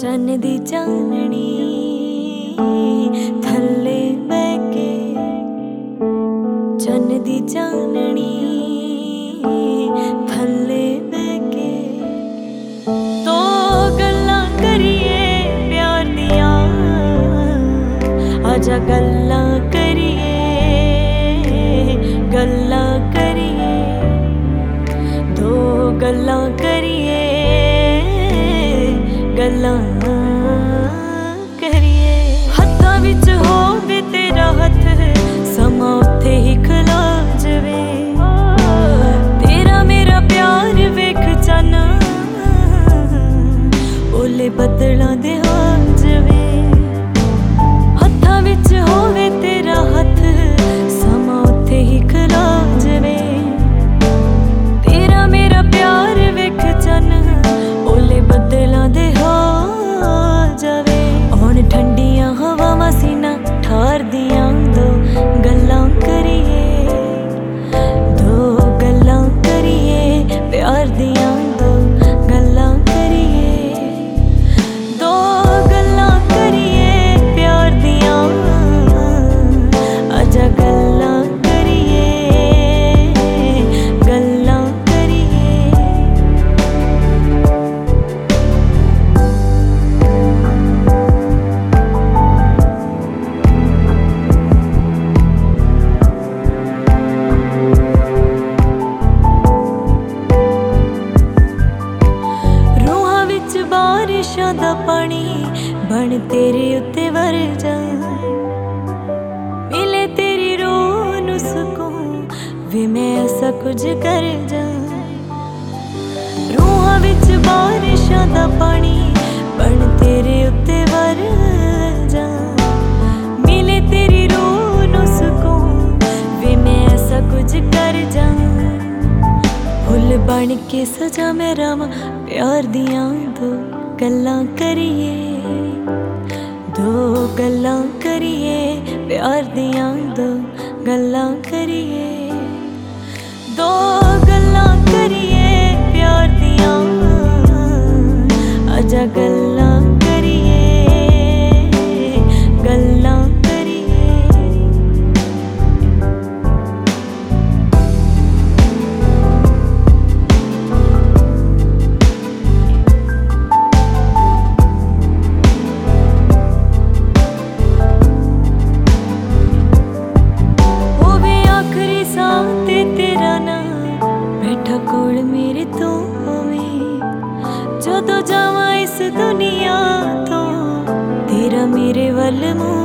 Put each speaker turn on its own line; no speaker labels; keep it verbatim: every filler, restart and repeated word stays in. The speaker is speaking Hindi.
चन्न दी चाननी थल्ले बैके, चन्न दी चाननी थल्ले बैके तो गल्लां करिए प्यार दियां, आजा गल्लां करिए गल्लां करिए, दो गल्लां करिए गल्लां करिए। हत्थां विच होवे तेरा हत्थ, समा उत्थे ही खलो जवे, तेरा मेरा प्यार वेख चन्न ओले बदलां दे हो जवे। हत्थां विच होवे तेरा हत्थ, समा उत्थे ही खलो जवे, तेरा मेरा प्यार वेख चन्न ओले बदलां दे हो जावे। हुण ठंडियां हवावां सीना ठार दियां, दो गल्लां करिए दो गल्लां करिए प्यार दियां, दो गल्लां करिए दो गल्लां करिए प्यार दियां, आजा गल्लां करिए गल्लां करिए। बारिशां दा पानी बन तेरे उत्ते वर जा, मिले तेरी रूह नूं सुकून वे मैं ऐसा कुछ कर जा। रूहां विच बारिशां दा पानी बन तेरे उत्ते वर जा, मिले तेरी रूह नूं सुकून वे मैं ऐसा कुछ कर जा। फुल बन के सजा मैं रावां प्यार दियां, दो गल्लां करिए दो गल्लां करिए प्यार दियां, दो गल्लां करिए दो गल्लां करिए प्यार दियां, आजा गल्लां करिए गल्लां करिए। ते तेरा नाम बैठा कोल मेरे तो होवे, जदों जावां इस दुनिया तो तेरा मेरे वल मुँह